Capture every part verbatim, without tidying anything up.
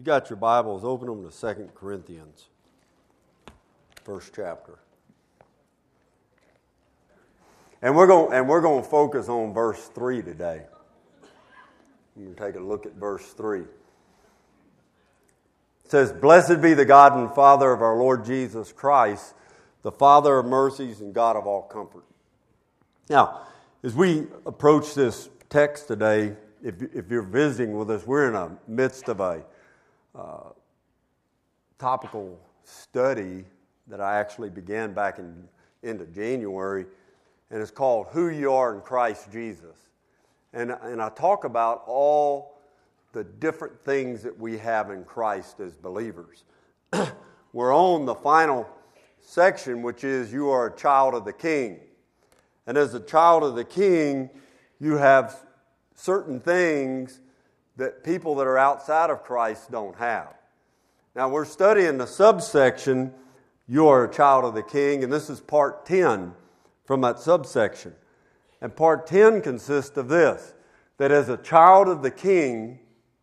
You got your Bibles, open them to Second Corinthians, first chapter. And we're going and we're going to focus on verse three today. We're going to take a look at verse three. It says, "Blessed be the God and Father of our Lord Jesus Christ, the Father of mercies and God of all comfort." Now, as we approach this text today, if if you're visiting with us, we're in the midst of a uh, topical study that I actually began back in into January, and it's called "Who You Are in Christ Jesus." And, and I talk about all the different things that we have in Christ as believers. We're on the final section, which is you are a child of the King. And as a child of the King, you have certain things that people that are outside of Christ don't have. Now, we're studying the subsection, you are a child of the King, and this is part ten from that subsection. And part ten consists of this, that as a child of the King,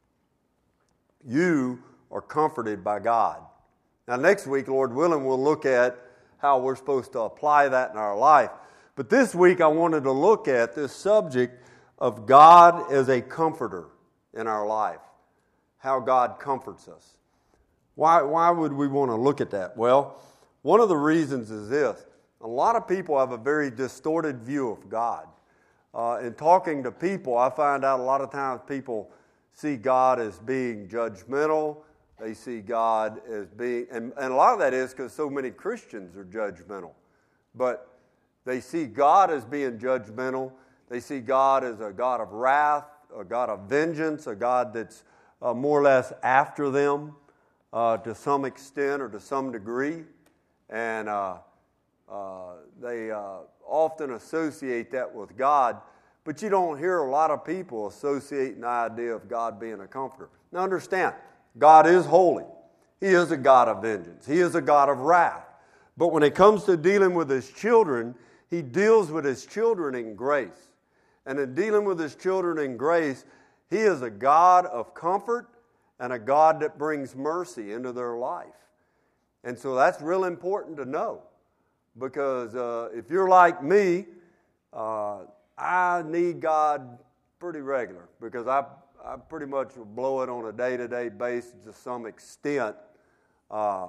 you are comforted by God. Now, next week, Lord willing, we'll look at how we're supposed to apply that in our life. But this week, I wanted to look at this subject of God as a comforter in our life, how God comforts us. Why, why would we want to look at that? Well, one of the reasons is this. A lot of people have a very distorted view of God. Uh, in talking to people, I find out a lot of times people see God as being judgmental. They see God as being, and, and a lot of that is because so many Christians are judgmental. But they see God as being judgmental. They see God as a God of wrath, a God of vengeance, a God that's uh, more or less after them uh, to some extent or to some degree. And uh, uh, they uh, often associate that with God. But you don't hear a lot of people associating the idea of God being a comforter. Now understand, God is holy. He is a God of vengeance. He is a God of wrath. But when it comes to dealing with His children, He deals with His children in grace. And in dealing with His children in grace, He is a God of comfort and a God that brings mercy into their life. And so that's real important to know. Because uh, if you're like me, uh, I need God pretty regular. Because I, I pretty much blow it on a day-to-day basis to some extent. Uh,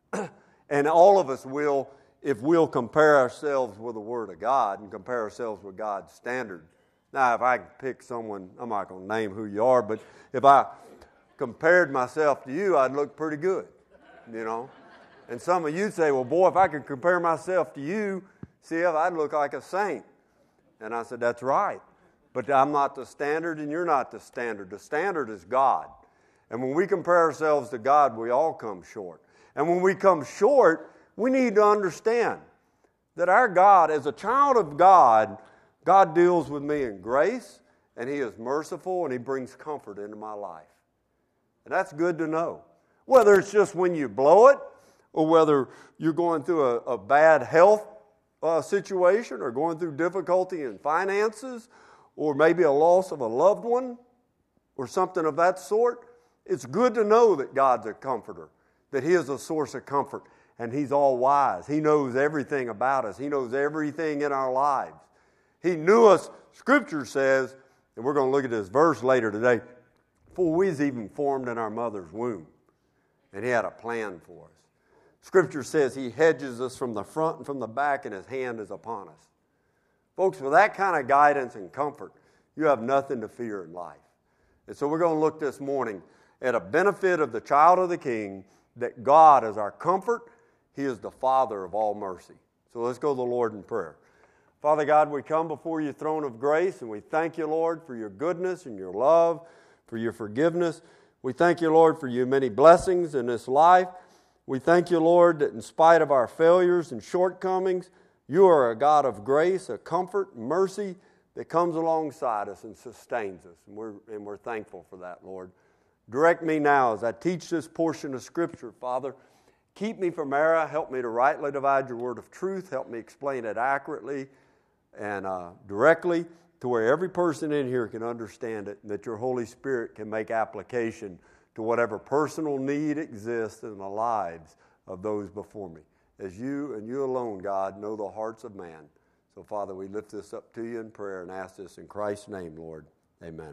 and all of us will, if we'll compare ourselves with the Word of God and compare ourselves with God's standard. Now, if I can pick someone, I'm not going to name who you are, but if I compared myself to you, I'd look pretty good, you know. And some of you say, well, boy, if I could compare myself to you, see if I'd look like a saint. And I said, that's right. But I'm not the standard and you're not the standard. The standard is God. And when we compare ourselves to God, we all come short. And when we come short, we need to understand that our God, as a child of God, God deals with me in grace, and He is merciful, and He brings comfort into my life. And that's good to know. Whether it's just when you blow it, or whether you're going through a, a bad health uh, situation, or going through difficulty in finances, or maybe a loss of a loved one, or something of that sort, it's good to know that God's a comforter, that He is a source of comfort, and He's all wise. He knows everything about us. He knows everything in our lives. He knew us, Scripture says, and we're going to look at this verse later today, before we was even formed in our mother's womb. And He had a plan for us. Scripture says He hedges us from the front and from the back, and His hand is upon us. Folks, with that kind of guidance and comfort, you have nothing to fear in life. And so we're going to look this morning at a benefit of the child of the King, that God is our comfort. He is the Father of all mercy. So let's go to the Lord in prayer. Father God, we come before your throne of grace, and we thank you, Lord, for your goodness and your love, for your forgiveness. We thank you, Lord, for your many blessings in this life. We thank you, Lord, that in spite of our failures and shortcomings, you are a God of grace, a comfort, mercy that comes alongside us and sustains us. And we're, and we're thankful for that, Lord. Direct me now as I teach this portion of Scripture, Father. Keep me from error. Help me to rightly divide your word of truth. Help me explain it accurately and uh, directly to where every person in here can understand it, and that your Holy Spirit can make application to whatever personal need exists in the lives of those before me. As you and you alone, God, know the hearts of man. So, Father, we lift this up to you in prayer and ask this in Christ's name, Lord. Amen.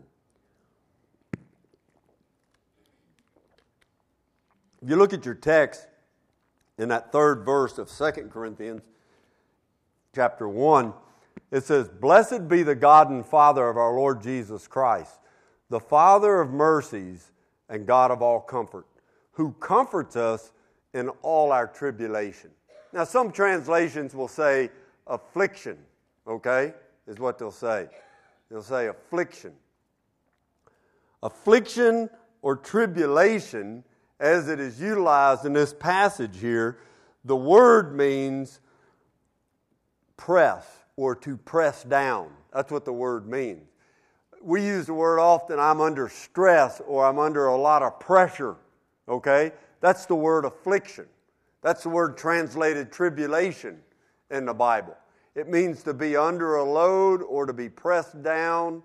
If you look at your text in that third verse of Second Corinthians chapter one, it says, "Blessed be the God and Father of our Lord Jesus Christ, the Father of mercies and God of all comfort, who comforts us in all our tribulation." Now, some translations will say affliction, okay, is what they'll say. They'll say affliction. Affliction or tribulation, as it is utilized in this passage here, the word means press or to press down. That's what the word means. We use the word often, I'm under stress or I'm under a lot of pressure, okay? That's the word affliction. That's the word translated tribulation in the Bible. It means to be under a load or to be pressed down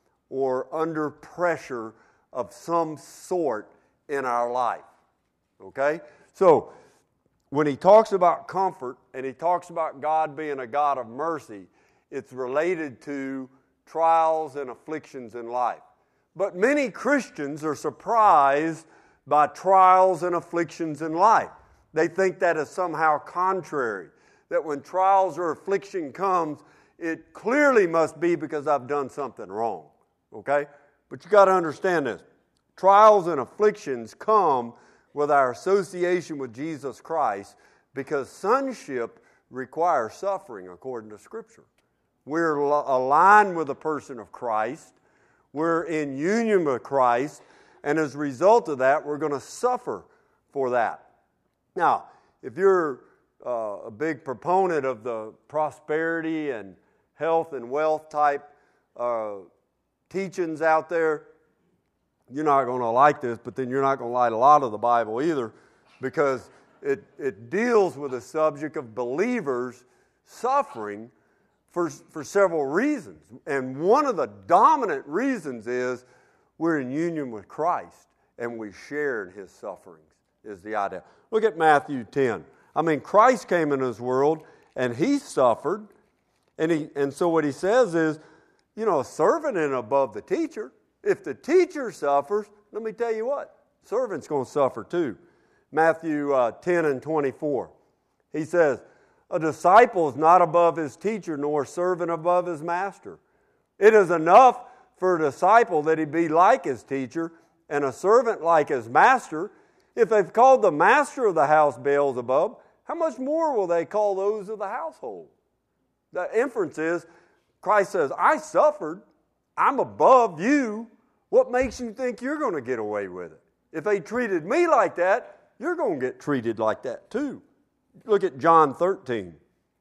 or under pressure of some sort in our life. Okay? So, when he talks about comfort and he talks about God being a God of mercy, it's related to trials and afflictions in life. But many Christians are surprised by trials and afflictions in life. They think that is somehow contrary, that when trials or affliction comes, it clearly must be because I've done something wrong. Okay? But you got to understand this. Trials and afflictions come with our association with Jesus Christ because sonship requires suffering according to Scripture. We're aligned with the person of Christ. We're in union with Christ. And as a result of that, we're going to suffer for that. Now, if you're uh, a big proponent of the prosperity and health and wealth type uh, teachings out there, you're not going to like this, but then you're not going to like a lot of the Bible either, because it, it deals with the subject of believers suffering for, for several reasons. And one of the dominant reasons is we're in union with Christ and we share in His sufferings, is the idea. Look at Matthew ten. I mean, Christ came in this world and He suffered. And, he, and so what He says is, you know, a servant isn't above the teacher. If the teacher suffers, let me tell you what, servant's going to suffer too. Matthew uh, ten and twenty-four. He says, "A disciple is not above his teacher, nor a servant above his master. It is enough for a disciple that he be like his teacher, and a servant like his master. If they've called the master of the house Beelzebub, how much more will they call those of the household?" The inference is, Christ says, I suffered. I'm above you. What makes you think you're going to get away with it? If they treated me like that, you're going to get treated like that too. Look at John thirteen.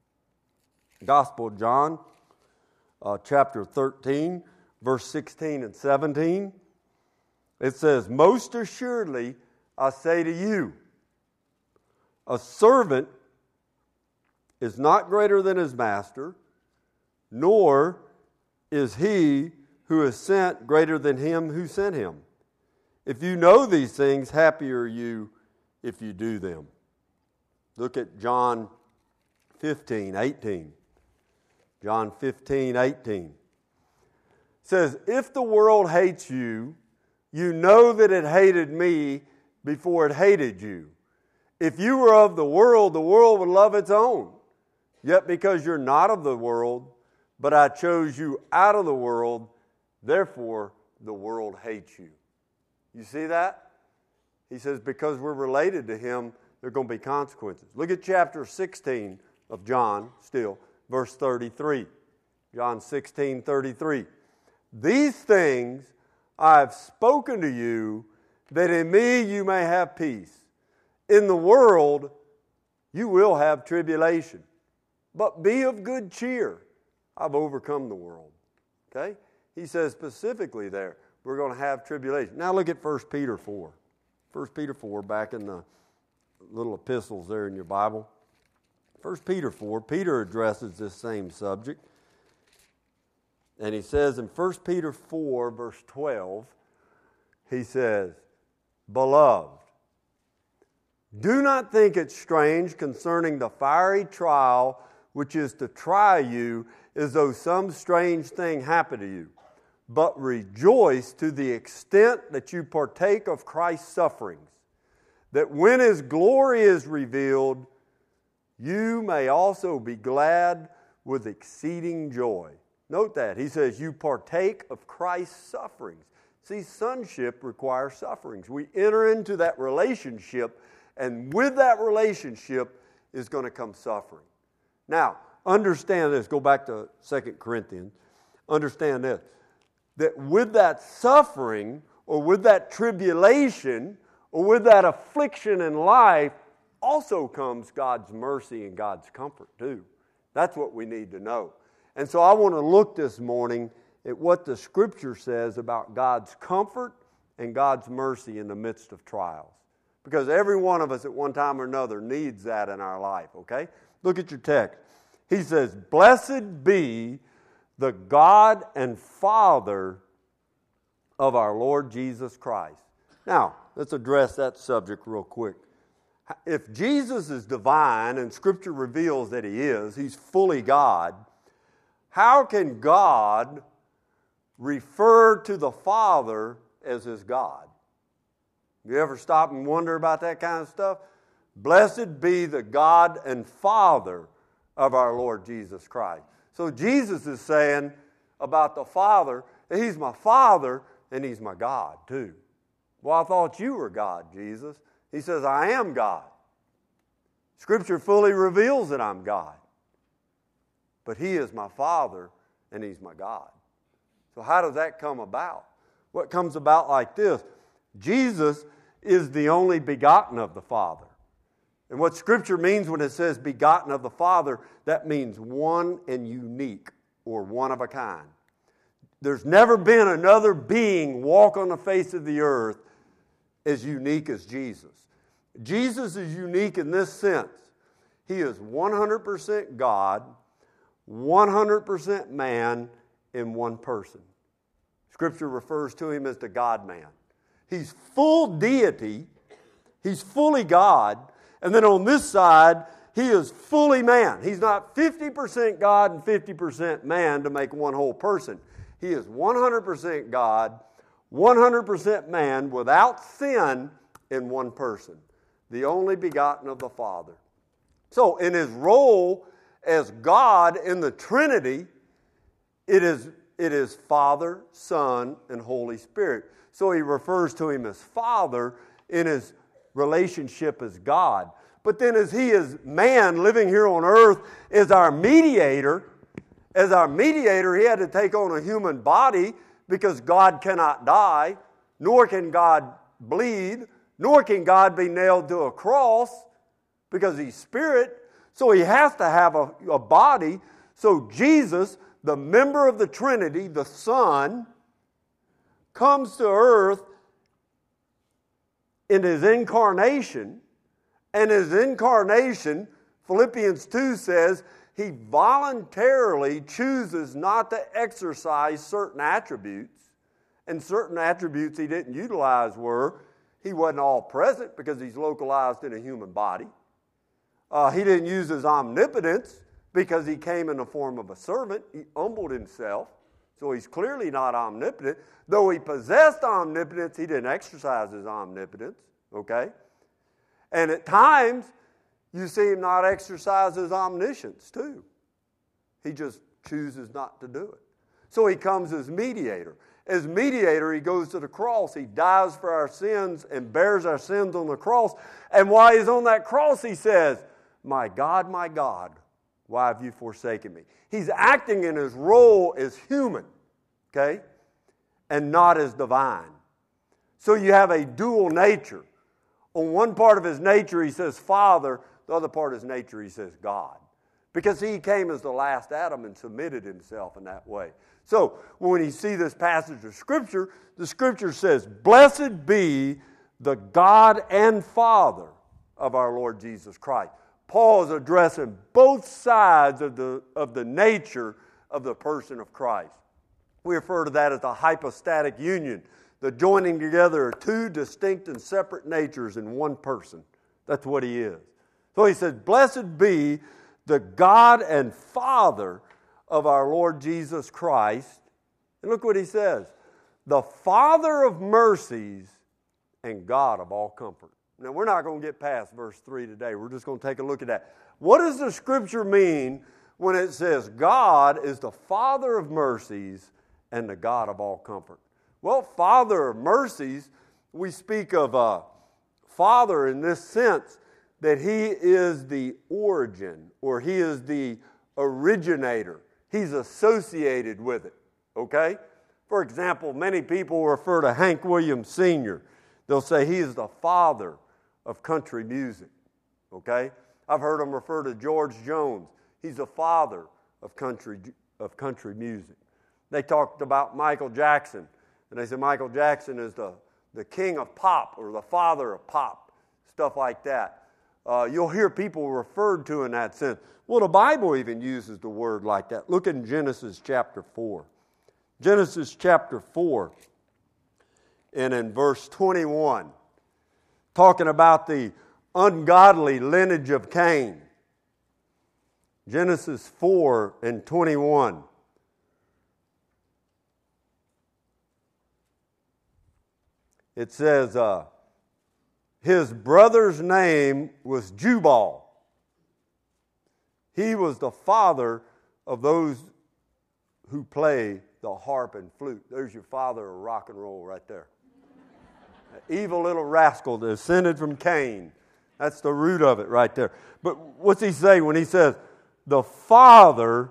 Gospel of John, uh, chapter thirteen, verse sixteen and seventeen. It says, "Most assuredly, I say to you, a servant is not greater than his master, nor is he who is sent greater than him who sent him. If you know these things, happy are you if you do them." Look at John fifteen, eighteen. John fifteen, eighteen. It says, "If the world hates you, you know that it hated me before it hated you. If you were of the world, the world would love its own. Yet because you're not of the world, but I chose you out of the world, therefore the world hates you." You see that? He says because we're related to Him, there are going to be consequences. Look at chapter sixteen of John, still, verse thirty-three. John sixteen, thirty-three. "These things I have spoken to you, that in me you may have peace. In the world you will have tribulation. But be of good cheer. I've overcome the world." Okay? He says specifically there, we're going to have tribulation. Now look at First Peter four. First Peter four, back in the little epistles there in your Bible. First Peter four, Peter addresses this same subject. And he says in First Peter four, verse twelve, he says, Beloved, do not think it strange concerning the fiery trial which is to try you, as though some strange thing happened to you. But rejoice to the extent that you partake of Christ's sufferings, that when His glory is revealed, you may also be glad with exceeding joy. Note that. He says you partake of Christ's sufferings. See, sonship requires sufferings. We enter into that relationship, and with that relationship is going to come suffering. Now, understand this. Go back to Second Corinthians. Understand this. That with that suffering, or with that tribulation, or with that affliction in life, also comes God's mercy and God's comfort too. That's what we need to know. And so I want to look this morning at what the Scripture says about God's comfort and God's mercy in the midst of trials. Because every one of us at one time or another needs that in our life, okay? Look at your text. He says, "Blessed be the God and Father of our Lord Jesus Christ." Now, let's address that subject real quick. If Jesus is divine, and Scripture reveals that He is, He's fully God, how can God refer to the Father as His God? You ever stop and wonder about that kind of stuff? Blessed be the God and Father of our Lord Jesus Christ. So Jesus is saying about the Father, that He's my Father and He's my God too. Well, I thought you were God, Jesus. He says, I am God. Scripture fully reveals that I'm God. But He is my Father and He's my God. So how does that come about? What comes about like this? Jesus is the only begotten of the Father. And what Scripture means when it says begotten of the Father, that means one and unique, or one of a kind. There's never been another being walk on the face of the earth as unique as Jesus. Jesus is unique in this sense. He is one hundred percent God, one hundred percent man in one person. Scripture refers to Him as the God-man. He's full deity. He's fully God. And then on this side, He is fully man. He's not fifty percent God and fifty percent man to make one whole person. He is one hundred percent God, one hundred percent man, without sin in one person. The only begotten of the Father. So in His role as God in the Trinity, it is, it is Father, Son, and Holy Spirit. So He refers to Him as Father in His relationship as God. But then as He is man living here on earth as our mediator, as our mediator, He had to take on a human body because God cannot die, nor can God bleed, nor can God be nailed to a cross because He's Spirit. So He has to have a, a body. So Jesus, the member of the Trinity, the Son, comes to earth in His incarnation. And His incarnation, Philippians two says, He voluntarily chooses not to exercise certain attributes. And certain attributes He didn't utilize were, He wasn't all present because He's localized in a human body. Uh, he didn't use His omnipotence because He came in the form of a servant. He humbled Himself. So He's clearly not omnipotent. Though He possessed omnipotence, He didn't exercise His omnipotence. Okay? And at times, you see Him not exercise His omniscience too. He just chooses not to do it. So He comes as mediator. As mediator, He goes to the cross. He dies for our sins and bears our sins on the cross. And while He's on that cross, He says, my God, my God, why have you forsaken me? He's acting in His role as human, okay, and not as divine. So you have a dual nature. On one part of His nature, He says Father. The other part of His nature, He says God. Because He came as the last Adam and submitted Himself in that way. So when you see this passage of Scripture, the Scripture says, blessed be the God and Father of our Lord Jesus Christ. Paul is addressing both sides of the, of the nature of the person of Christ. We refer to that as the hypostatic union. the joining together of two distinct and separate natures in one person. That's what he is. So he says, blessed be the God and Father of our Lord Jesus Christ. And look what he says, the Father of mercies and God of all comfort. Now, we're not going to get past verse three today. We're just going to take a look at that. What does the Scripture mean when it says God is the Father of mercies and the God of all comfort? Well, Father of mercies, we speak of a Father in this sense that He is the origin, or He is the originator. He's associated with it, okay? For example, many people refer to Hank Williams Senior They'll say he is the father of country music, okay? I've heard them refer to George Jones. He's the father of country, of country music. They talked about Michael Jackson, and they said Michael Jackson is the, the king of pop, or the father of pop, stuff like that. Uh, you'll hear people referred to in that sense. Well, the Bible even uses the word like that. Look in Genesis chapter four. Genesis chapter four, and in verse twenty-one, talking about the ungodly lineage of Cain. Genesis four and twenty-one. It says, uh, his brother's name was Jubal. He was the father of those who play the harp and flute. There's your father of rock and roll right there. An evil little rascal descended from Cain. That's the root of it right there. But what's he say when he says, the father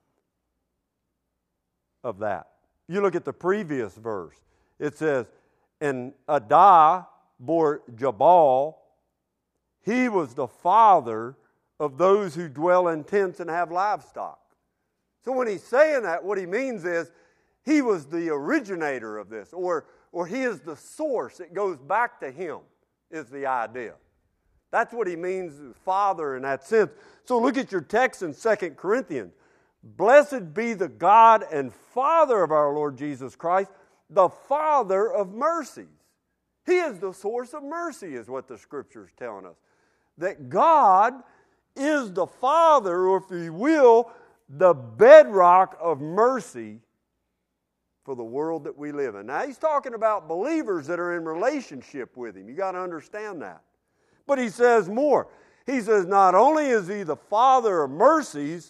of that? You look at the previous verse. It says, and Adah bore Jabal. He was the father of those who dwell in tents and have livestock. So when he's saying that, what he means is he was the originator of this, or, or he is the source. It goes back to him, is the idea. That's what he means, father in that sense. So look at your text in Second Corinthians. Blessed be the God and Father of our Lord Jesus Christ, the Father of mercies. He is the source of mercy, is what the Scripture is telling us. That God is the Father, or if you will, the bedrock of mercy for the world that we live in. Now, he's talking about believers that are in relationship with him. You got to understand that. But he says more. He says not only is he the Father of mercies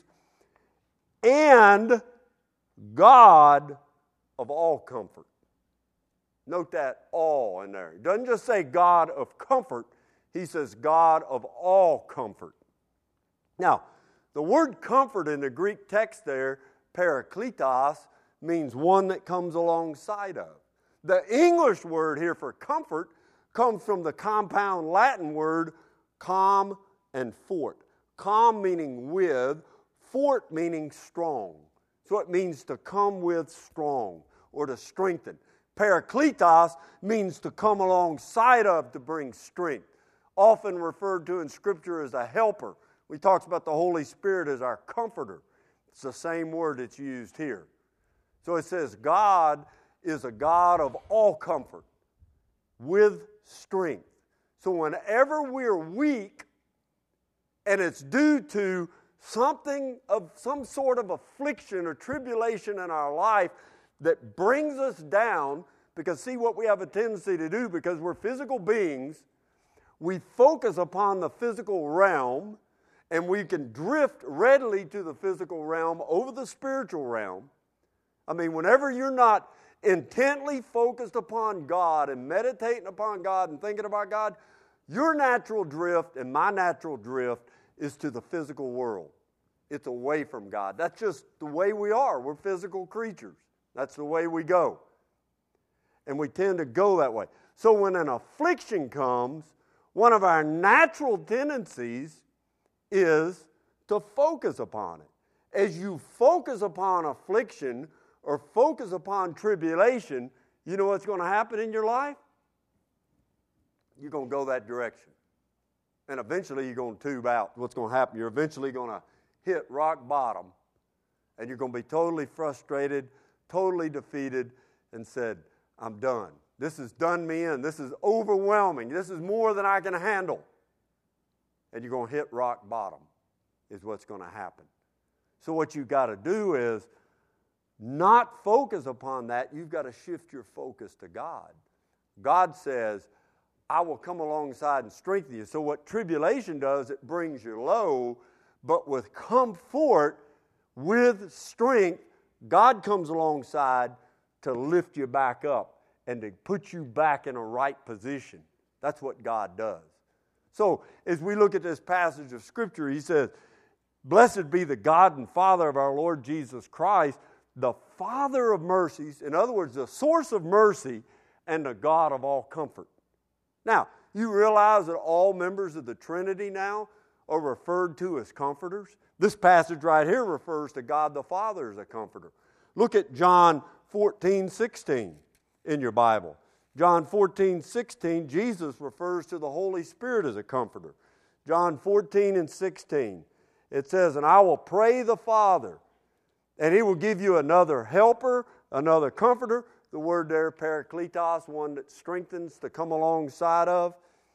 and God of all comfort. Note that all in there. He doesn't just say God of comfort. He says God of all comfort. Now, the word comfort in the Greek text there, parakletos, means one that comes alongside of. The English word here for comfort comes from the compound Latin word com and fort. Com meaning with, fort meaning strong. So it means to come with strong or to strengthen. Parakletos means to come alongside of, to bring strength. Often referred to in Scripture as a helper. We talked about the Holy Spirit as our comforter. It's the same word that's used here. So it says God is a God of all comfort with strength. So whenever we're weak and it's due to something of some sort of affliction or tribulation in our life that brings us down, because see what we have a tendency to do, because we're physical beings, we focus upon the physical realm, and we can drift readily to the physical realm over the spiritual realm. I mean, whenever you're not intently focused upon God and meditating upon God and thinking about God, your natural drift and my natural drift is to the physical world. It's away from God. That's just the way we are. We're physical creatures. That's the way we go. And we tend to go that way. So when an affliction comes, one of our natural tendencies is to focus upon it. As you focus upon affliction or focus upon tribulation, you know what's going to happen in your life? You're going to go that direction. And eventually you're going to tube out. What's going to happen? You're eventually going to hit rock bottom, and you're going to be totally frustrated, totally defeated, and said, I'm done. This has done me in. This is overwhelming. This is more than I can handle. And you're going to hit rock bottom is what's going to happen. So what you've got to do is not focus upon that. You've got to shift your focus to God. God says, I will come alongside and strengthen you. So what tribulation does, it brings you low, but with comfort, with strength, God comes alongside to lift you back up and to put you back in a right position. That's what God does. So as we look at this passage of Scripture, he says, blessed be the God and Father of our Lord Jesus Christ, the Father of mercies, in other words, the source of mercy and the God of all comfort. Now, you realize that all members of the Trinity now are referred to as comforters? This passage right here refers to God the Father as a comforter. Look at John fourteen sixteen in your Bible. John fourteen sixteen, Jesus refers to the Holy Spirit as a comforter. John fourteen and sixteen, it says, and I will pray the Father, and He will give you another helper, another comforter. The word there, parakletos, one that strengthens to come alongside of,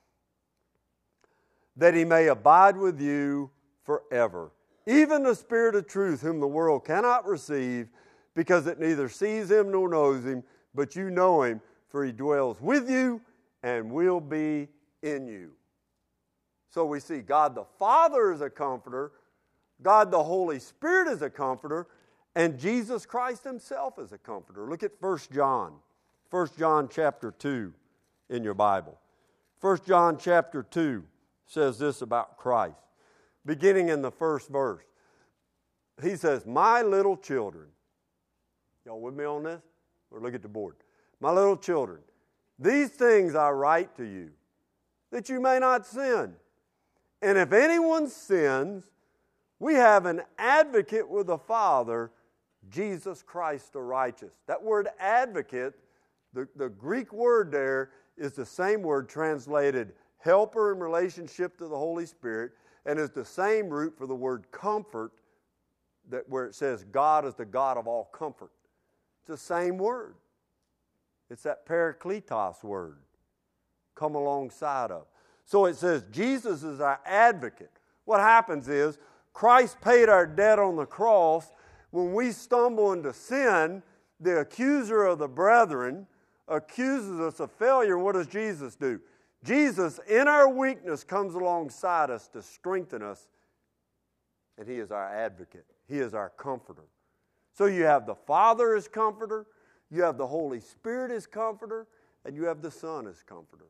that He may abide with you forever. Even the Spirit of truth, whom the world cannot receive, because it neither sees Him nor knows Him, but you know Him, for He dwells with you and will be in you. So we see God the Father is a comforter, God the Holy Spirit is a comforter, and Jesus Christ Himself is a comforter. Look at First John. First John chapter two in your Bible. First John chapter two says this about Christ. Beginning in the first verse. He says, my little children. Y'all with me on this? Or look at the board. My little children, these things I write to you, that you may not sin. And if anyone sins, we have an advocate with the Father, Jesus Christ the righteous. That word advocate, the, the Greek word there is the same word translated helper in relationship to the Holy Spirit, and is the same root for the word comfort, that where it says God is the God of all comfort. It's the same word. It's that parakletos word, come alongside of. So it says Jesus is our advocate. What happens is Christ paid our debt on the cross. When we stumble into sin, the accuser of the brethren accuses us of failure. And what does Jesus do? Jesus, in our weakness, comes alongside us to strengthen us, and He is our advocate. He is our comforter. So you have the Father as comforter, you have the Holy Spirit as comforter, and you have the Son as comforter.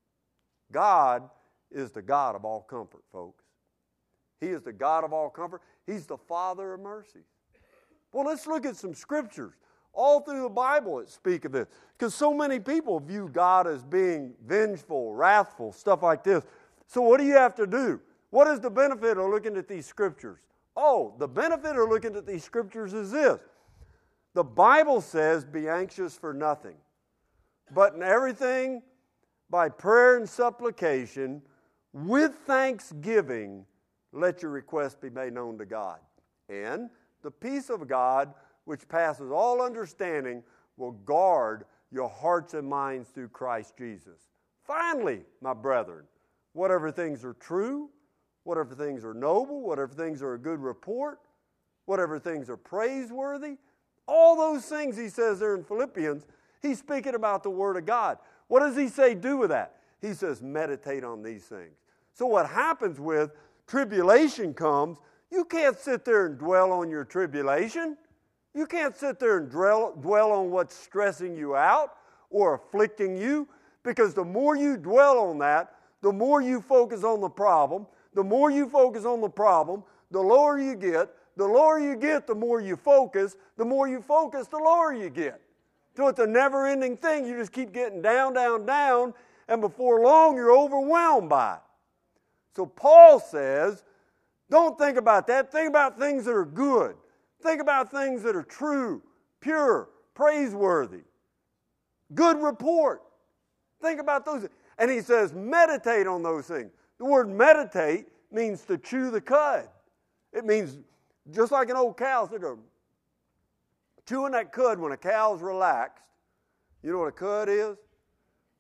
God is the God of all comfort, folks. He is the God of all comfort. He's the Father of mercy. Well, let's look at some scriptures. All through the Bible it speaks of this. Because so many people view God as being vengeful, wrathful, stuff like this. So what do you have to do? What is the benefit of looking at these scriptures? Oh, the benefit of looking at these scriptures is this. The Bible says, be anxious for nothing, but in everything, by prayer and supplication, with thanksgiving, let your requests be made known to God. And the peace of God, which passes all understanding, will guard your hearts and minds through Christ Jesus. Finally, my brethren, whatever things are true, whatever things are noble, whatever things are a good report, whatever things are praiseworthy, all those things he says there in Philippians, he's speaking about the Word of God. What does he say do with that? He says meditate on these things. So what happens with tribulation comes, you can't sit there and dwell on your tribulation. You can't sit there and dwell, dwell on what's stressing you out or afflicting you, because the more you dwell on that, the more you focus on the problem. The more you focus on the problem, the lower you get. The lower you get, the more you focus. The more you focus, the lower you get. So it's a never-ending thing. You just keep getting down, down, down, and before long you're overwhelmed by it. So Paul says, don't think about that. Think about things that are good. Think about things that are true, pure, praiseworthy, good report. Think about those. And he says, meditate on those things. The word meditate means to chew the cud. It means, just like an old cow, they're chewing that cud when a cow's relaxed. You know what a cud is?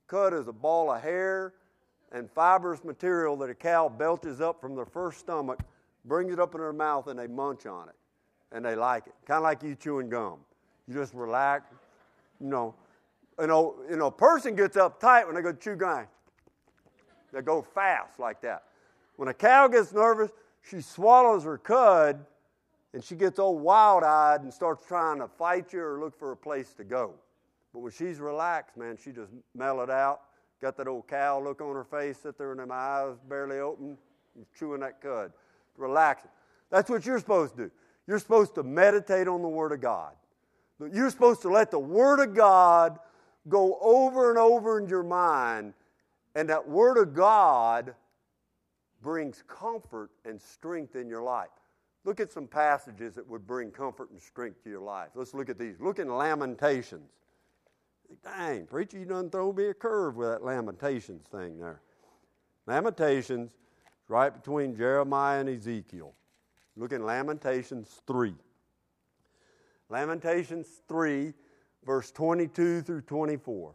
cud is a ball of hair and fibrous material that a cow belches up from their first stomach, brings it up in their mouth, and they munch on it. And they like it. Kind of like you chewing gum. You just relax. You know, you know, you know, a person gets uptight when they go chew gum. They go fast like that. When a cow gets nervous, she swallows her cud, and she gets all wild-eyed and starts trying to fight you or look for a place to go. But when she's relaxed, man, she just mellow it out. Got that old cow look on her face, sit there and them eyes barely open, chewing that cud. Relaxing. That's what you're supposed to do. You're supposed to meditate on the Word of God. You're supposed to let the Word of God go over and over in your mind, and that Word of God brings comfort and strength in your life. Look at some passages that would bring comfort and strength to your life. Let's look at these. Look in Lamentations. Dang, preacher, you done throw me a curve with that Lamentations thing there. Lamentations, right between Jeremiah and Ezekiel. Look in Lamentations three. Lamentations three, verse twenty-two through twenty-four.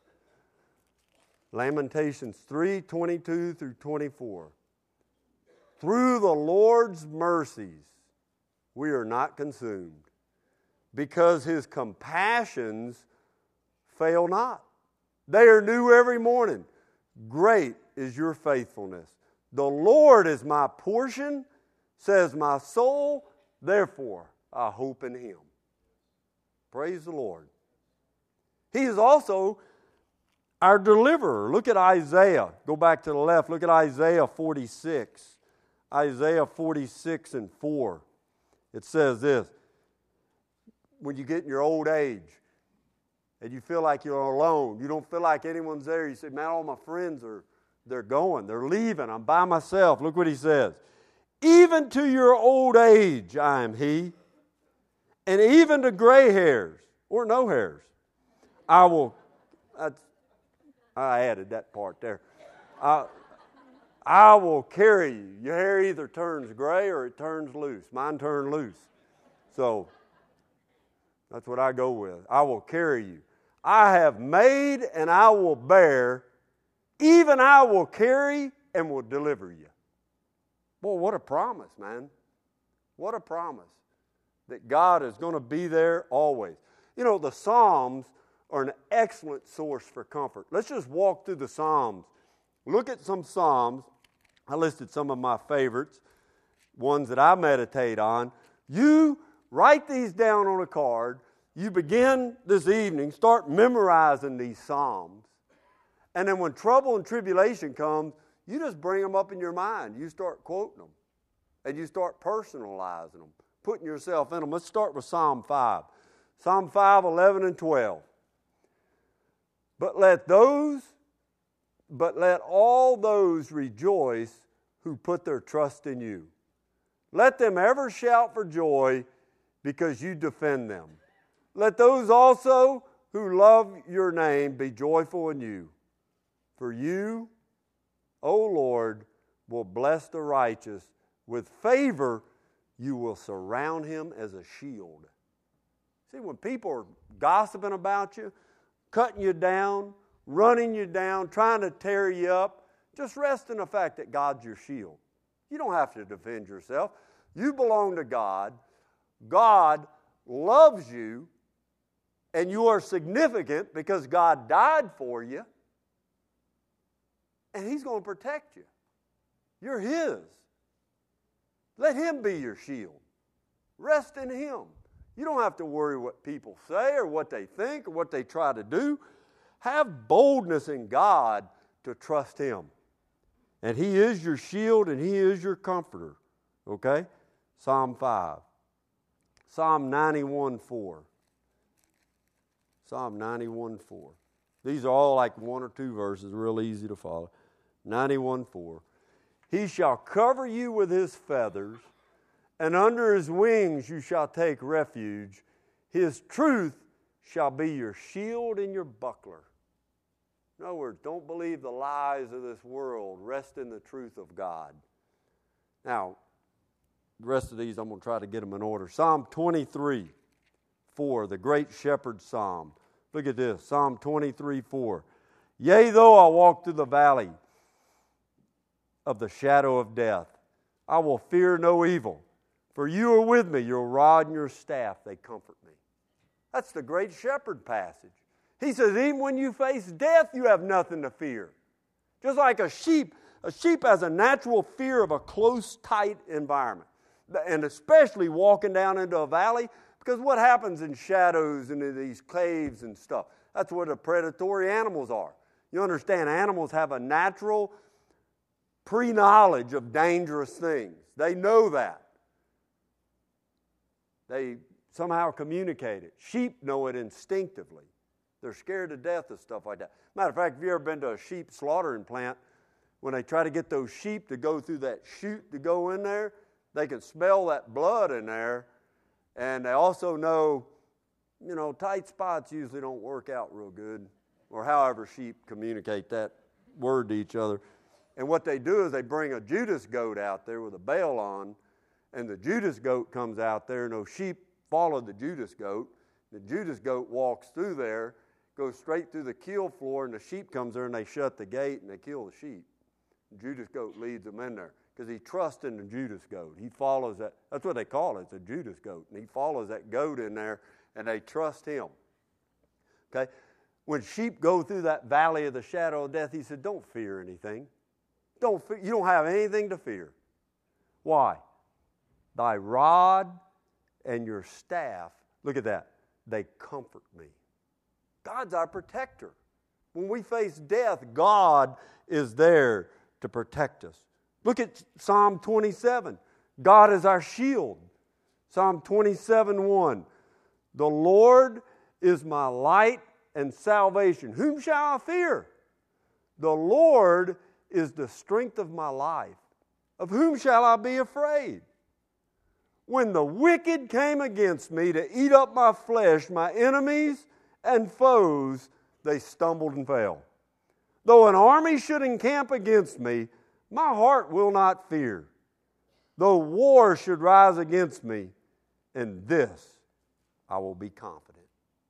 Lamentations three, twenty-two through twenty-four. Through the Lord's mercies we are not consumed, because His compassions fail not. They are new every morning. Great is your faithfulness. The Lord is my portion, says my soul, therefore I hope in Him. Praise the Lord. He is also our deliverer. Look at Isaiah. Go back to the left. Look at Isaiah forty-six. Isaiah forty-six and four. It says this. When you get in your old age and you feel like you're alone, you don't feel like anyone's there, you say, man, all my friends are they're going, they're leaving, I'm by myself. Look what he says. Even to your old age I am He, and even to gray hairs, or no hairs, I will, that's, I added that part there. I, I will carry you. Your hair either turns gray or it turns loose. Mine turned loose. So, that's what I go with. I will carry you. I have made and I will bear. Even I will carry and will deliver you. Boy, what a promise, man. What a promise that God is going to be there always. You know, the Psalms are an excellent source for comfort. Let's just walk through the Psalms. Look at some Psalms. I listed some of my favorites, ones that I meditate on. You write these down on a card. You begin this evening, start memorizing these Psalms. And then when trouble and tribulation comes, you just bring them up in your mind. You start quoting them. And you start personalizing them, putting yourself in them. Let's start with Psalm five. Psalm five, eleven and twelve. But let those, but let all those rejoice who put their trust in you. Let them ever shout for joy because you defend them. Let those also who love your name be joyful in you. For you, O Lord, will bless the righteous. With favor, you will surround him as a shield. See, when people are gossiping about you, cutting you down, running you down, trying to tear you up, just rest in the fact that God's your shield. You don't have to defend yourself. You belong to God. God loves you, and you are significant because God died for you, and He's going to protect you. You're His. Let Him be your shield. Rest in Him. You don't have to worry what people say or what they think or what they try to do. Have boldness in God to trust Him. And He is your shield and He is your comforter. Okay? Psalm five. Psalm ninety-one four. Psalm ninety-one four. These are all like one or two verses, real easy to follow. ninety-one four. He shall cover you with His feathers, and under His wings you shall take refuge. His truth shall be your shield and your buckler. In other words, don't believe the lies of this world. Rest in the truth of God. Now, the rest of these I'm going to try to get them in order. Psalm twenty-three four, the great shepherd psalm. Look at this, Psalm twenty-three four. Yea, though I walk through the valley of the shadow of death, I will fear no evil. For you are with me, your rod and your staff, they comfort me. That's the great shepherd passage. He says, even when you face death, you have nothing to fear. Just like a sheep, a sheep has a natural fear of a close, tight environment. And especially walking down into a valley, because what happens in shadows and in these caves and stuff? That's where the predatory animals are. You understand, animals have a natural pre-knowledge of dangerous things. They know that. They somehow communicate it. Sheep know it instinctively. They're scared to death of stuff like that. Matter of fact, have you ever been to a sheep slaughtering plant? When they try to get those sheep to go through that chute to go in there, they can smell that blood in there. And they also know, you know, tight spots usually don't work out real good, or however sheep communicate that word to each other. And what they do is they bring a Judas goat out there with a bale on, and the Judas goat comes out there, and those sheep follow the Judas goat. The Judas goat walks through there, goes straight through the kill floor, and the sheep comes there, and they shut the gate, and they kill the sheep. The Judas goat leads them in there because he trusts in the Judas goat. He follows that. That's what they call it. It's a Judas goat, and he follows that goat in there, and they trust him. Okay? When sheep go through that valley of the shadow of death, he said, don't fear anything. Don't fe- you don't have anything to fear. Why? Thy rod and your staff, look at that, they comfort me. God's our protector. When we face death, God is there to protect us. Look at Psalm twenty-seven. God is our shield. Psalm twenty-seven one. The Lord is my light and salvation. Whom shall I fear? The Lord is the strength of my life. Of whom shall I be afraid? When the wicked came against me to eat up my flesh, my enemies and foes, they stumbled and fell. Though an army should encamp against me, my heart will not fear. Though war should rise against me, in this I will be confident.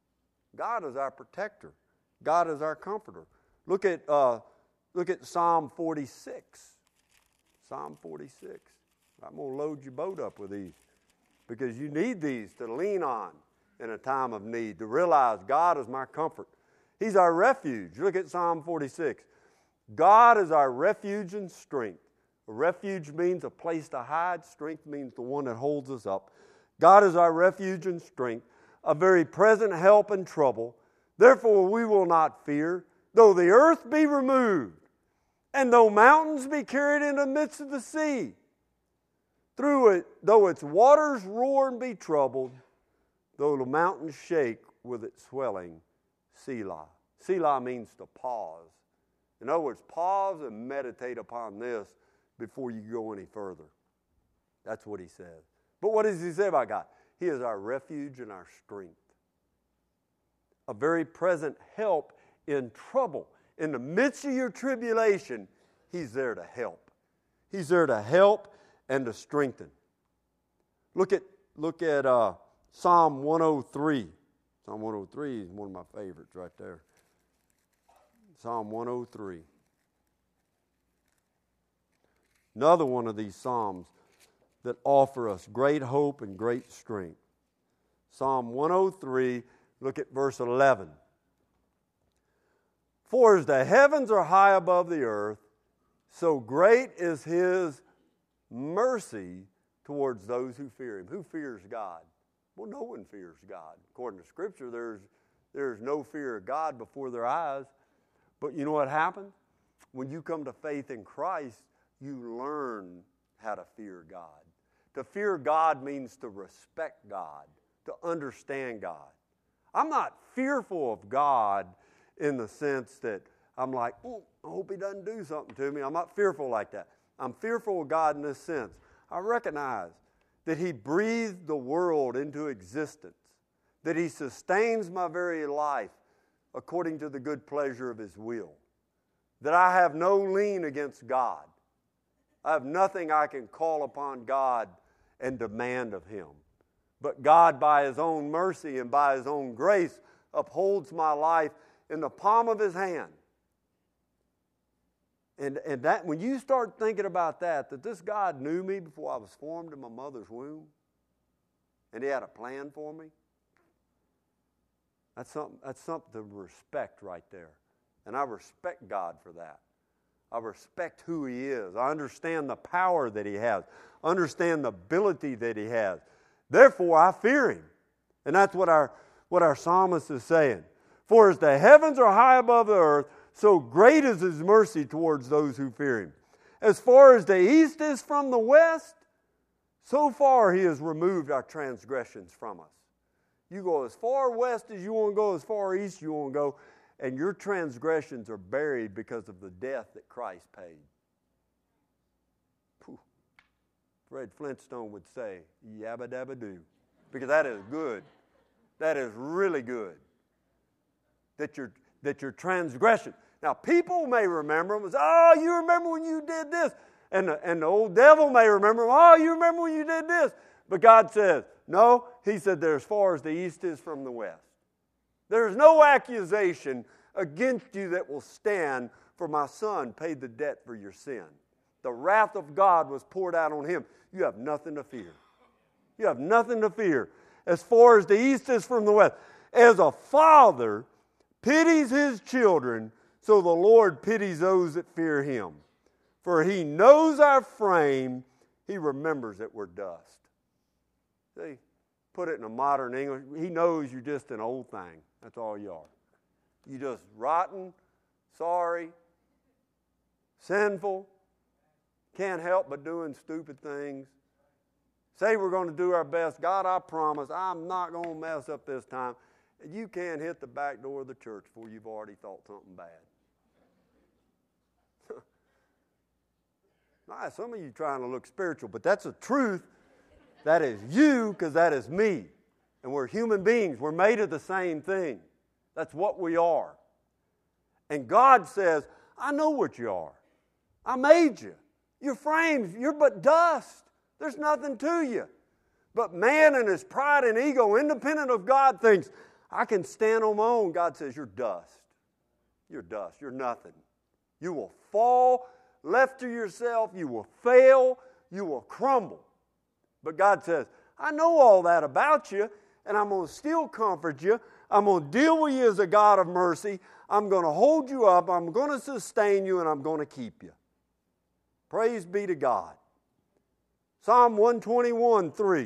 God is our protector. God is our comforter. Look at uh, look at Psalm forty-six. Psalm forty-six. I'm going to load your boat up with these because you need these to lean on in a time of need, to realize God is my comfort. He's our refuge. Look at Psalm forty-six. God is our refuge and strength. A refuge means a place to hide. Strength means the one that holds us up. God is our refuge and strength, a very present help in trouble. Therefore we will not fear, though the earth be removed, and though mountains be carried in the midst of the sea. Through it, though its waters roar and be troubled, though the mountains shake with its swelling, Selah. Selah means to pause. In other words, pause and meditate upon this before you go any further. That's what he says. But what does he say about God? He is our refuge and our strength. A very present help in trouble. In the midst of your tribulation, he's there to help. He's there to help and to strengthen. Look at, look at uh, Psalm one oh three. Psalm one oh three is one of my favorites right there. Psalm one oh three. Another one of these psalms that offer us great hope and great strength. Psalm one oh three, look at verse eleven. For as the heavens are high above the earth, so great is his mercy towards those who fear him. Who fears God? Well, no one fears God. According to Scripture, there's, there's no fear of God before their eyes. But you know what happens? When you come to faith in Christ, you learn how to fear God. To fear God means to respect God, to understand God. I'm not fearful of God in the sense that I'm like, oh, I hope he doesn't do something to me. I'm not fearful like that. I'm fearful of God in this sense. I recognize that he breathed the world into existence, that he sustains my very life according to the good pleasure of his will, that I have no lien against God. I have nothing I can call upon God and demand of him. But God, by his own mercy and by his own grace, upholds my life in the palm of his hand. And, and that when you start thinking about that, that this God knew me before I was formed in my mother's womb, and He had a plan for me, that's something, that's something to respect right there. And I respect God for that. I respect who He is. I understand the power that He has. I understand the ability that He has. Therefore, I fear Him. And that's what our, what our psalmist is saying. For as the heavens are high above the earth, so great is His mercy towards those who fear Him. As far as the east is from the west, so far He has removed our transgressions from us. You go as far west as you want to go, as far east you want to go, and your transgressions are buried because of the death that Christ paid. Whew. Fred Flintstone would say, yabba dabba doo. Because that is good. That is really good. That your, that your transgression. Now, people may remember them as, oh, you remember when you did this. And the, and the old devil may remember them, oh, you remember when you did this. But God says, no, He said, they're as far as the east is from the west. There's no accusation against you that will stand, for my Son paid the debt for your sin. The wrath of God was poured out on Him. You have nothing to fear. You have nothing to fear. As far as the east is from the west. As a father pities his children, so the Lord pities those that fear Him. For He knows our frame. He remembers that we're dust. See, put it in a modern English. He knows you're just an old thing. That's all you are. You're just rotten, sorry, sinful, can't help but doing stupid things. Say we're going to do our best. God, I promise I'm not going to mess up this time. You can't hit the back door of the church before you've already thought something bad. Now, some of you trying to look spiritual, but that's the truth. That is you, because that is me. And we're human beings. We're made of the same thing. That's what we are. And God says, I know what you are. I made you. You're framed. You're but dust. There's nothing to you. But man in his pride and ego, independent of God, thinks, I can stand on my own. God says, you're dust. You're dust. You're nothing. You will fall. Left to yourself, you will fail. You will crumble. But God says, I know all that about you, and I'm going to still comfort you. I'm going to deal with you as a God of mercy. I'm going to hold you up. I'm going to sustain you, and I'm going to keep you. Praise be to God. Psalm one twenty-one, three.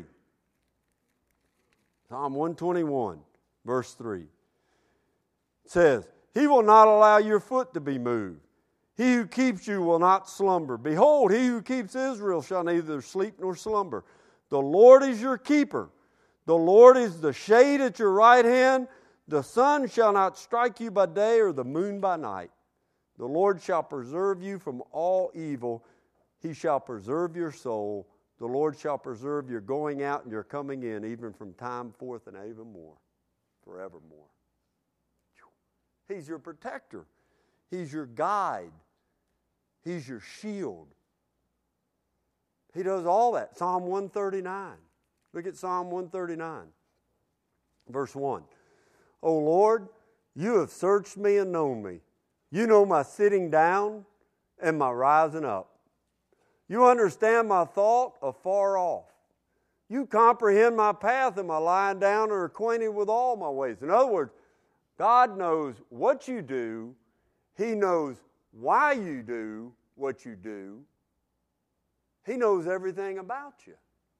Psalm one twenty-one, verse three. It says, He will not allow your foot to be moved. He who keeps you will not slumber. Behold, He who keeps Israel shall neither sleep nor slumber. The Lord is your keeper. The Lord is the shade at your right hand. The sun shall not strike you by day, or the moon by night. The Lord shall preserve you from all evil. He shall preserve your soul. The Lord shall preserve your going out and your coming in, even from time forth and evermore, forevermore. He's your protector. He's your guide. He's your shield. He does all that. Psalm one thirty-nine. Look at Psalm one thirty-nine, verse one. O Lord, you have searched me and known me. You know my sitting down and my rising up. You understand my thought afar off. You comprehend my path and my lying down and are acquainted with all my ways. In other words, God knows what you do. He knows why you do what you do. He knows everything about you.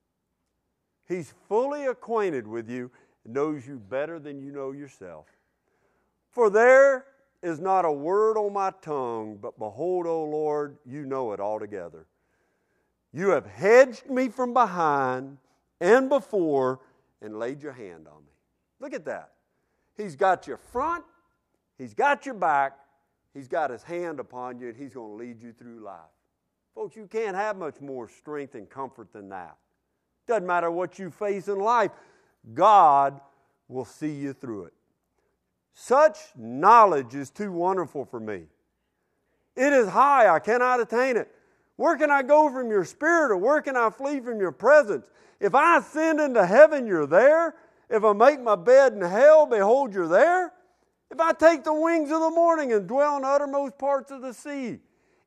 He's fully acquainted with you and knows you better than you know yourself. For there is not a word on my tongue, but behold, O Lord, you know it altogether. You have hedged me from behind and before and laid your hand on me. Look at that. He's got your front, He's got your back, He's got His hand upon you, and He's going to lead you through life. Folks, you can't have much more strength and comfort than that. Doesn't matter what you face in life, God will see you through it. Such knowledge is too wonderful for me. It is high, I cannot attain it. Where can I go from your spirit, or where can I flee from your presence? If I ascend into heaven, you're there. If I make my bed in hell, behold, you're there. If I take the wings of the morning and dwell in the uttermost parts of the sea,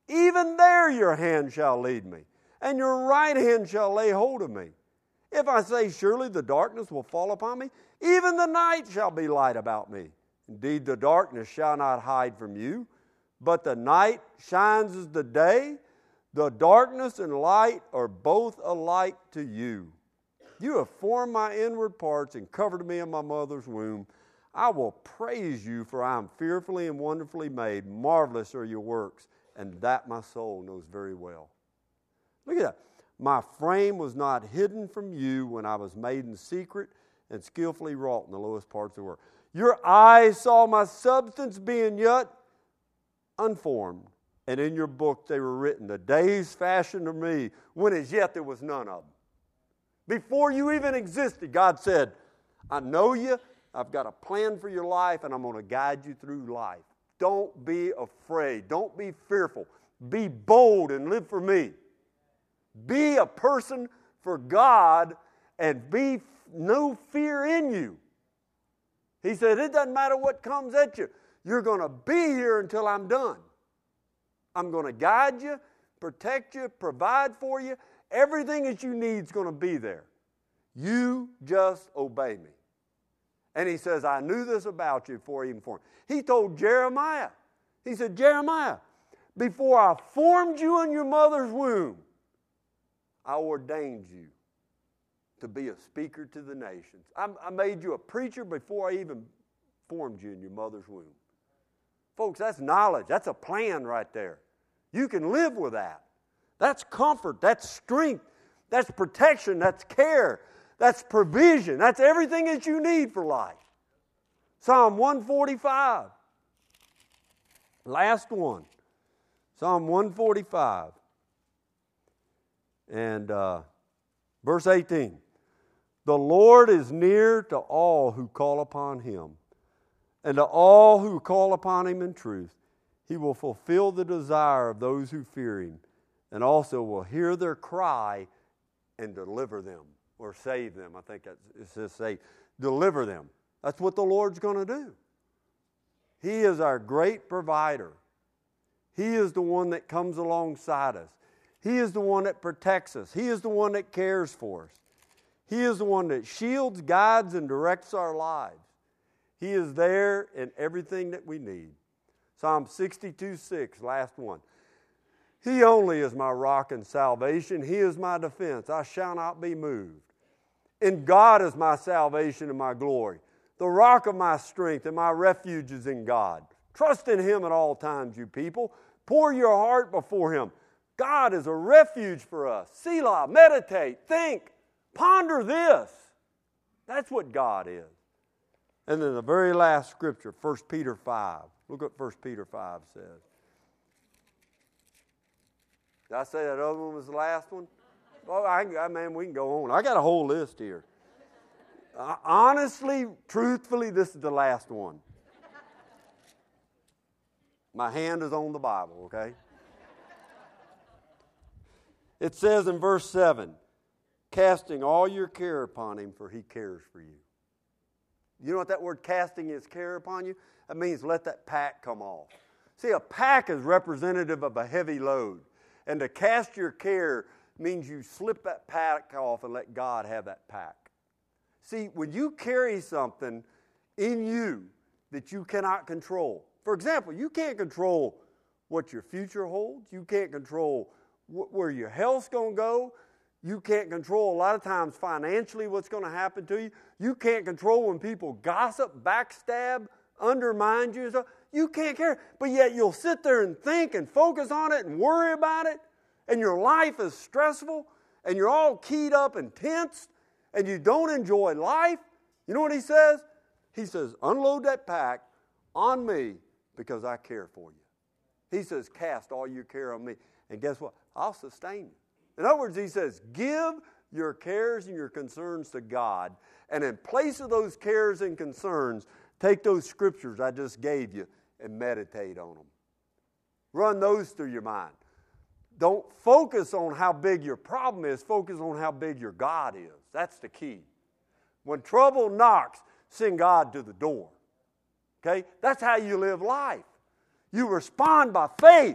Even there your hand shall lead me, and your right hand shall lay hold of me. If I say, surely the darkness will fall upon me, even the night shall be light about me. Indeed, the darkness shall not hide from you, but the night shines as the day. The darkness and light are both alike to you. You have formed my inward parts and covered me in my mother's womb. I will praise you, for I am fearfully and wonderfully made. Marvelous are your works, and that my soul knows very well. Look at that. My frame was not hidden from you when I was made in secret and skillfully wrought in the lowest parts of the world. Your eyes saw my substance being yet unformed, and in your book they were written, the days fashioned of me, when as yet there was none of them. Before you even existed, God said, I know you, I've got a plan for your life, and I'm going to guide you through life. Don't be afraid. Don't be fearful. Be bold and live for me. Be a person for God and be no fear in you. He said, it doesn't matter what comes at you. You're going to be here until I'm done. I'm going to guide you, protect you, provide for you. Everything that you need is going to be there. You just obey me. And he says, I knew this about you before I even formed. He told Jeremiah, he said, Jeremiah, before I formed you in your mother's womb, I ordained you to be a speaker to the nations. I, I made you a preacher before I even formed you in your mother's womb. Folks, that's knowledge. That's a plan right there. You can live with that. That's comfort. That's strength. That's protection. That's care. That's provision. That's everything that you need for life. Psalm one forty-five. Last one. Psalm one forty-five. And uh, verse eighteen. The Lord is near to all who call upon Him, and to all who call upon Him in truth. He will fulfill the desire of those who fear Him, and also will hear their cry and deliver them, or save them. I think that's, it says say, deliver them. That's what the Lord's going to do. He is our great provider. He is the one that comes alongside us. He is the one that protects us. He is the one that cares for us. He is the one that shields, guides, and directs our lives. He is there in everything that we need. Psalm sixty-two six, last one. He only is my rock and salvation. He is my defense. I shall not be moved. In God is my salvation and my glory. The rock of my strength and my refuge is in God. Trust in Him at all times, you people. Pour your heart before Him. God is a refuge for us. Selah, meditate, think, ponder this. That's what God is. And then the very last scripture, First Peter five. Look what First Peter five says. Did I say that other one was the last one? Oh, I, I man, we can go on. I got a whole list here. Uh, honestly, truthfully, this is the last one. My hand is on the Bible, okay? It says in verse seven, casting all your care upon Him, for He cares for you. You know what that word casting is, care upon you? That means let that pack come off. See, a pack is representative of a heavy load. And to cast your care means you slip that pack off and let God have that pack. See, when you carry something in you that you cannot control. For example, you can't control what your future holds. You can't control wh- where your health's going to go. You can't control a lot of times financially what's going to happen to you. You can't control when people gossip, backstab, undermine you. You can't care. But yet you'll sit there and think and focus on it and worry about it. And your life is stressful. And you're all keyed up and tensed. And you don't enjoy life. You know what he says? He says, unload that pack on me because I care for you. He says, cast all your care on me. And guess what? I'll sustain you. In other words, he says, give your cares and your concerns to God. And in place of those cares and concerns, take those scriptures I just gave you and meditate on them. Run those through your mind. Don't focus on how big your problem is. Focus on how big your God is. That's the key. When trouble knocks, send God to the door. Okay? That's how you live life. You respond by faith.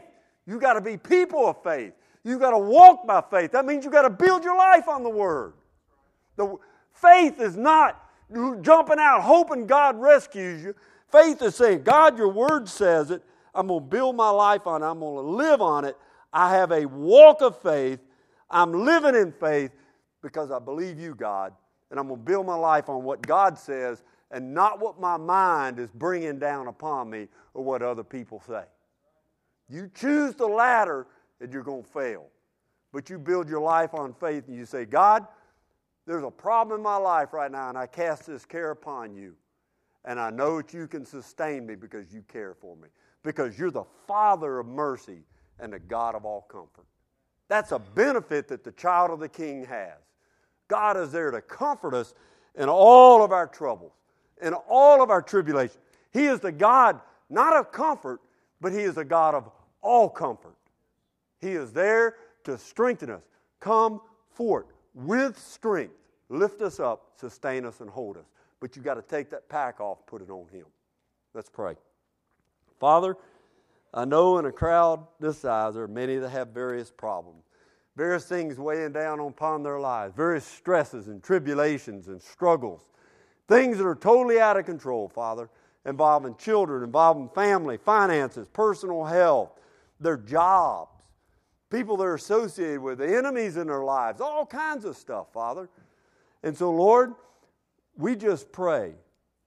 You got to be people of faith. You got to walk by faith. That means you got to build your life on the Word. The faith is not jumping out hoping God rescues you. Faith is saying, God, your Word says it. I'm going to build my life on it. I'm going to live on it. I have a walk of faith. I'm living in faith because I believe you, God. And I'm going to build my life on what God says and not what my mind is bringing down upon me or what other people say. You choose the latter and you're going to fail. But you build your life on faith and you say, God, there's a problem in my life right now and I cast this care upon you. And I know that you can sustain me because you care for me. Because you're the Father of mercy and the God of all comfort. That's a benefit that the child of the King has. God is there to comfort us in all of our troubles, in all of our tribulations. He is the God, not of comfort, but He is the God of all comfort. He is there to strengthen us. Come forth with strength. Lift us up, sustain us, and hold us. But you've got to take that pack off, put it on Him. Let's pray. Father, I know in a crowd this size there are many that have various problems. Various things weighing down upon their lives. Various stresses and tribulations and struggles. Things that are totally out of control, Father. Involving children, involving family, finances, personal health, their jobs. People they're associated with, the enemies in their lives. All kinds of stuff, Father. And so, Lord, we just pray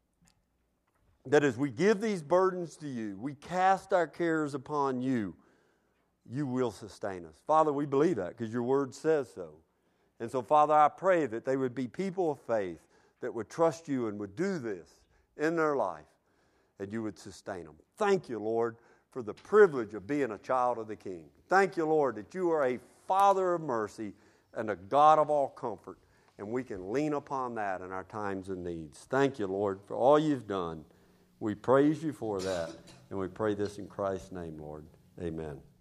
that as we give these burdens to you, we cast our cares upon you, you will sustain us. Father, we believe that because your word says so. And so, Father, I pray that they would be people of faith that would trust you and would do this in their life, and you would sustain them. Thank you, Lord, for the privilege of being a child of the King. Thank you, Lord, that you are a Father of mercy and a God of all comfort, and we can lean upon that in our times of needs. Thank you, Lord, for all you've done. We praise you for that, and we pray this in Christ's name, Lord. Amen.